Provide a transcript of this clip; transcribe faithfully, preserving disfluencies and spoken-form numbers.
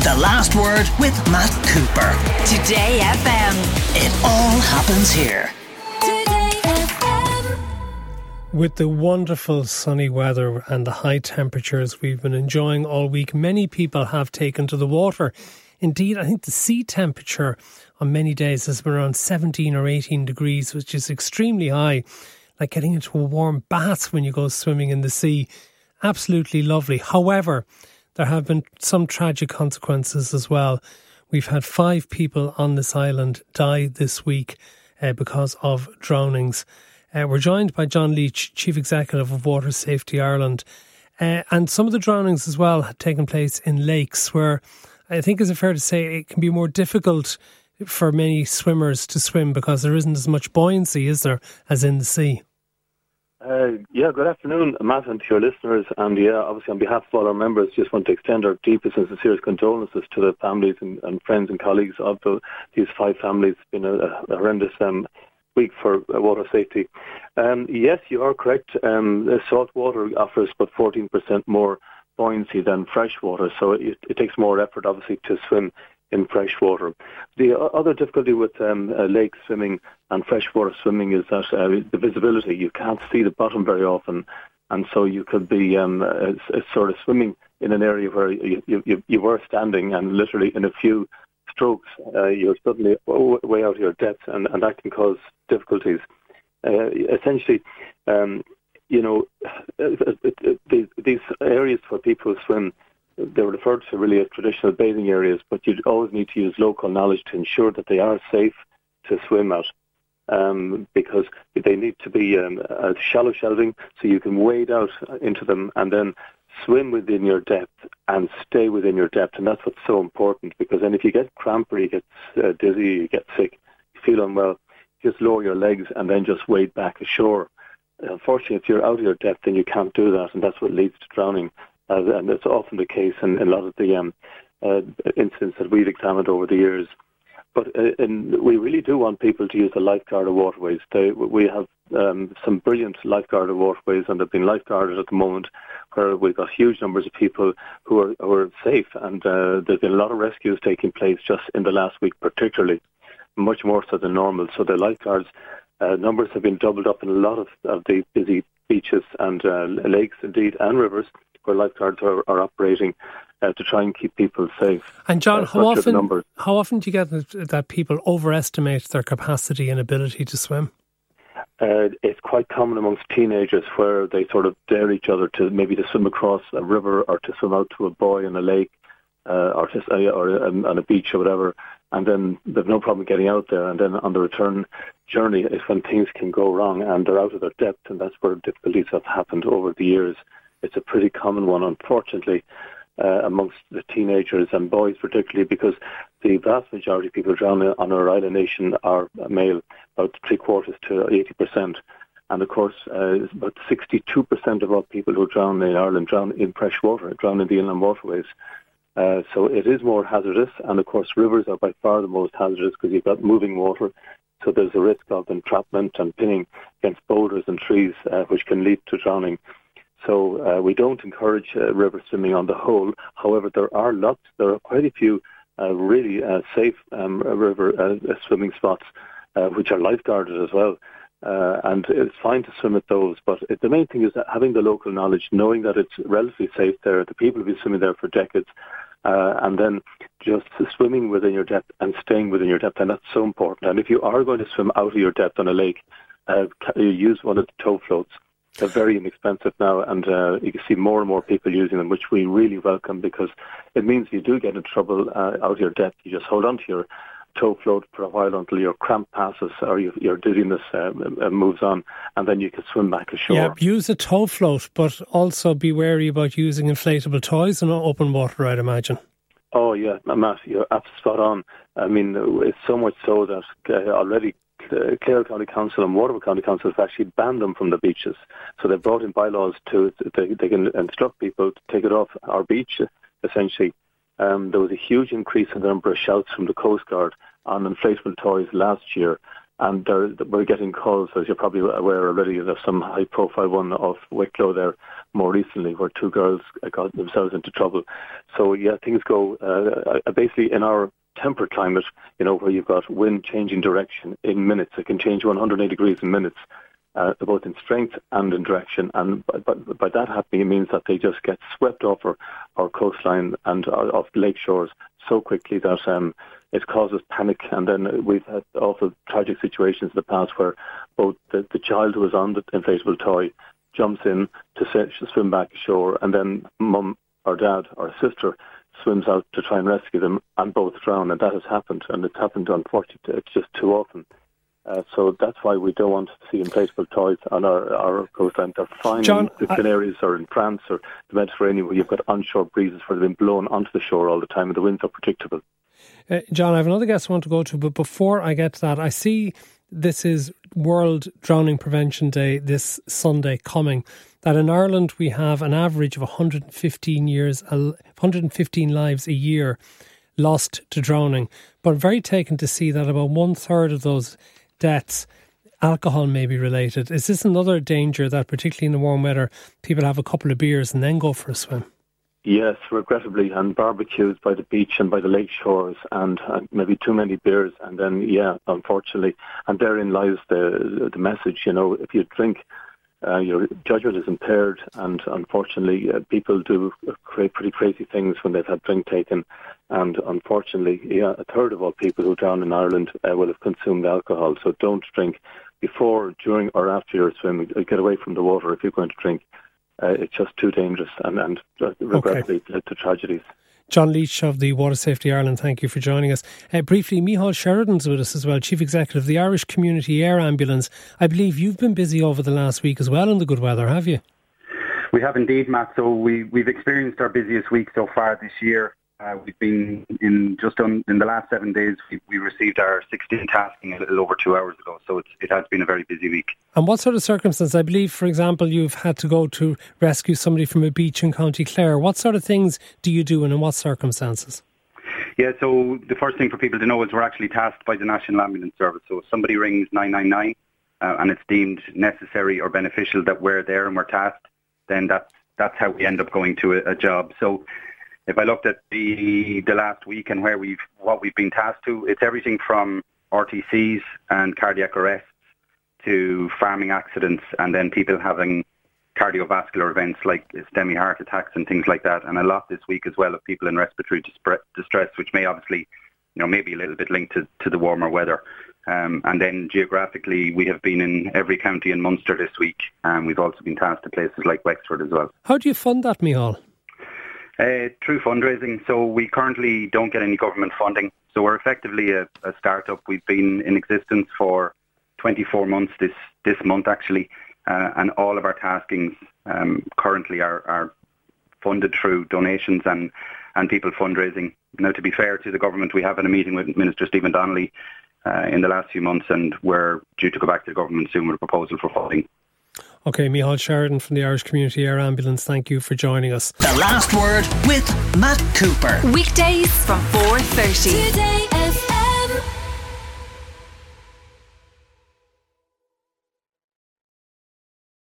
The Last Word with Matt Cooper. Today F M. It all happens here. Today F M. With the wonderful sunny weather and the high temperatures we've been enjoying all week, many people have taken to the water. Indeed, I think the sea temperature on many days has been around seventeen or eighteen degrees, which is extremely high, like getting into a warm bath when you go swimming in the sea. Absolutely lovely. However, there have been some tragic consequences as well. We've had five people on this island die this week uh, because of drownings. Uh, we're joined by John Leach, Chief Executive of Water Safety Ireland. Uh, and some of the drownings as well had taken place in lakes where I think, is it fair to say, it can be more difficult for many swimmers to swim because there isn't as much buoyancy, is there, as in the sea? Uh, yeah, good afternoon, Matt, and to your listeners. And yeah, obviously on behalf of all our members, just want to extend our deepest and sincerest condolences to the families and, and friends and colleagues of the, these five families. It's been a, a horrendous um, week for uh, water safety. Um, yes, you are correct. Um, salt water offers about fourteen percent more buoyancy than fresh water, so it, it takes more effort, obviously, to swim in fresh water. The other difficulty with um, uh, lake swimming and freshwater swimming is that uh, the visibility. You can't see the bottom very often, and so you could be um, uh, sort of swimming in an area where you, you, you were standing, and literally in a few strokes uh, you're suddenly way out of your depth, and, and that can cause difficulties. Uh, essentially, um, you know, these areas where people swim, they're referred to really as traditional bathing areas, but you always need to use local knowledge to ensure that they are safe to swim at, um, because they need to be um, uh, shallow shelving, so you can wade out into them and then swim within your depth and stay within your depth. And that's what's so important, because then if you get cramp or you get uh, dizzy, you get sick, you feel unwell, just lower your legs and then just wade back ashore. Unfortunately, if you're out of your depth, then you can't do that, and that's what leads to drowning. Uh, and that's often the case in, in a lot of the um, uh, incidents that we've examined over the years. But uh, and we really do want people to use the lifeguarded waterways. They, we have um, some brilliant lifeguarded waterways, and they've been lifeguarded at the moment, where we've got huge numbers of people who are, who are safe. And uh, there's been a lot of rescues taking place just in the last week, particularly, much more so than normal. So the lifeguards uh, numbers have been doubled up in a lot of, of the busy beaches and uh, lakes, indeed, and rivers, where lifeguards are, are operating uh, to try and keep people safe. And John, uh, how often how often do you get that, that people overestimate their capacity and ability to swim? Uh, it's quite common amongst teenagers, where they sort of dare each other to maybe to swim across a river or to swim out to a buoy in a lake uh, or, to, uh, or um, on a beach or whatever, and then they've no problem getting out there. And then on the return journey is when things can go wrong and they're out of their depth, and that's where difficulties have happened over the years. It's a pretty common one, unfortunately, uh, amongst the teenagers and boys particularly, because the vast majority of people drowning on our island nation are male, about three quarters to eighty percent. And of course, uh, about sixty-two percent of all people who drown in Ireland drown in fresh water, drown in the inland waterways. Uh, so it is more hazardous, and of course rivers are by far the most hazardous, because you've got moving water, so there's a risk of entrapment and pinning against boulders and trees, uh, which can lead to drowning. So uh, we don't encourage uh, river swimming on the whole. However, there are lots, there are quite a few uh, really uh, safe um, river uh, swimming spots, uh, which are lifeguarded as well. Uh, and it's fine to swim at those. But it, the main thing is that having the local knowledge, knowing that it's relatively safe there, the people have been swimming there for decades, uh, and then just swimming within your depth and staying within your depth. And that's so important. And if you are going to swim out of your depth on a lake, uh, use one of the tow floats. They're very inexpensive now, and uh, you can see more and more people using them, which we really welcome, because it means you do get in trouble uh, out of your depth. You just hold on to your tow float for a while until your cramp passes or your, your dizziness uh, moves on, and then you can swim back ashore. Yeah, use a tow float, but also be wary about using inflatable toys in open water, I'd imagine. Oh, yeah, Matt, you're absolutely spot on. I mean, it's so much so that uh, already Uh, Clare County Council and Waterford County Council have actually banned them from the beaches. So they've brought in bylaws to, they, they can instruct people to take it off our beach, essentially. Um, there was a huge increase in the number of shouts from the Coast Guard on inflatable toys last year. And we're getting calls, as you're probably aware already, there's some high-profile one off Wicklow there, more recently where two girls got themselves into trouble. So yeah, things go uh, basically in our temperate climate, you know, where you've got wind changing direction in minutes. It can change one hundred eighty degrees in minutes, uh, both in strength and in direction. And by, by, by that happening, it means that they just get swept off our, our coastline and our, off the lake shores so quickly that um, it causes panic. And then we've had awful tragic situations in the past where both the, the child who was on the inflatable toy jumps in to swim back ashore, and then mum or dad or sister swims out to try and rescue them, and both drown. And that has happened, and it's happened, unfortunately. It's just too often. Uh, so that's why we don't want to see inflatable toys on our, our coastline. They're fine John, in the Canaries or in France or the Mediterranean, where you've got onshore breezes where they've been blown onto the shore all the time, and the winds are predictable. Uh, John, I have another guest I want to go to, but before I get to that, I see this is World Drowning Prevention Day this Sunday coming, that in Ireland we have an average of one hundred fifteen years, one hundred fifteen lives a year lost to drowning. But I'm very taken to see that about one third of those deaths, alcohol may be related. Is this another danger that, particularly in the warm weather, people have a couple of beers and then go for a swim? Yes, regrettably, and barbecues by the beach and by the lake shores, and uh, maybe too many beers, and then, yeah, unfortunately, and therein lies the the message, you know, if you drink, uh, your judgment is impaired, and unfortunately, uh, people do create pretty crazy things when they've had drink taken, and unfortunately, yeah, a third of all people who drown in Ireland uh, will have consumed alcohol, so don't drink before, during, or after your swim. Get away from the water if you're going to drink. Uh, it's just too dangerous, and, and uh, regrettably okay. to, to tragedies. John Leach of the Water Safety Ireland, thank you for joining us. Uh, briefly, Micheál Sheridan's with us as well, Chief Executive of the Irish Community Air Ambulance. I believe you've been busy over the last week as well in the good weather, have you? We have indeed, Matt. So we, we've experienced our busiest week so far this year. Uh, we've been in just on, in the last seven days. We, we received our sixteenth tasking a little over two hours ago. So it's, it has been a very busy week. And what sort of circumstances? I believe, for example, you've had to go to rescue somebody from a beach in County Clare. What sort of things do you do, and in what circumstances? Yeah, so the first thing for people to know is we're actually tasked by the National Ambulance Service. So if somebody rings nine nine nine uh, and it's deemed necessary or beneficial that we're there and we're tasked, then that's that's how we end up going to a, a job. So if I looked at the the last week and where we've what we've been tasked to, it's everything from R T Cs and cardiac arrests to farming accidents, and then people having cardiovascular events like STEMI heart attacks and things like that. And a lot this week as well of people in respiratory distress, which may obviously, you know, maybe a little bit linked to, to the warmer weather. Um, and then geographically, we have been in every county in Munster this week, and we've also been tasked to places like Wexford as well. How do you fund that, Micheál? Uh, through fundraising. So we currently don't get any government funding. So we're effectively a, a start-up. We've been in existence for twenty-four months this, this month, actually. Uh, and all of our taskings um, currently are, are funded through donations and, and people fundraising. Now, to be fair to the government, we have had a meeting with Minister Stephen Donnelly uh, in the last few months, and we're due to go back to the government soon with a proposal for funding. OK, Micheál Sheridan from the Irish Community Air Ambulance, thank you for joining us. The Last Word with Matt Cooper. Weekdays from four thirty. Today